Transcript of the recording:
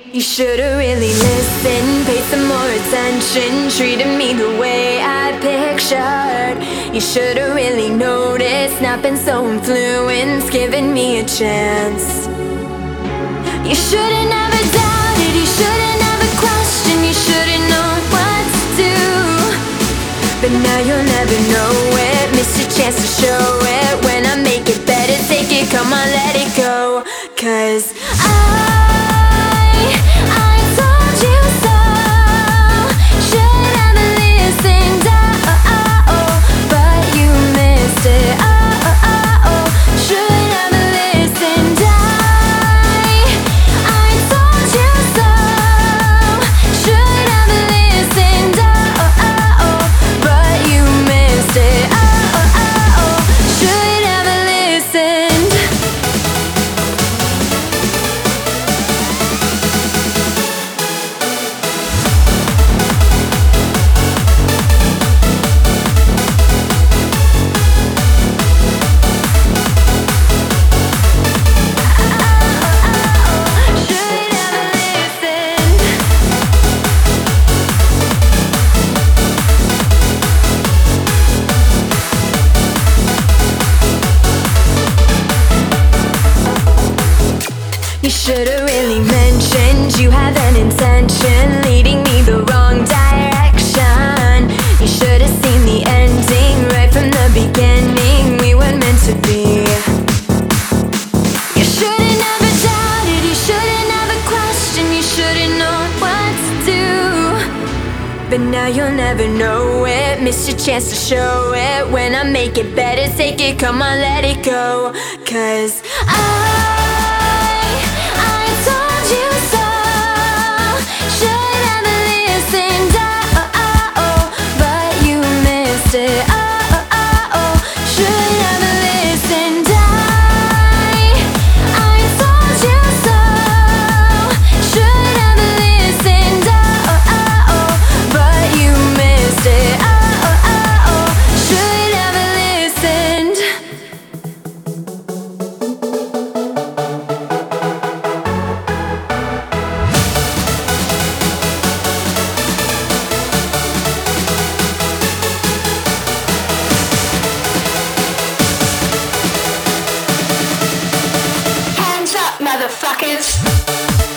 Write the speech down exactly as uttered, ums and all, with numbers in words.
You should've really listened, paid some more attention, treated me the way I pictured. You should've really noticed, not been so influenced, giving me a chance. You should've never doubted, you should've never questioned, you should've known what to do. But now you'll never know it, missed your chance to show it. When I make it better, take it, come on, let it go. Cause I You should've really mentioned you have an intention, leading me the wrong direction. You should've seen the ending right from the beginning, we weren't meant to be. You should've never doubted, you should've never questioned, you should've known what to do. But now you'll never know it, missed your chance to show it. When I make it better, take it, come on, let it go. Cause I motherfuckers.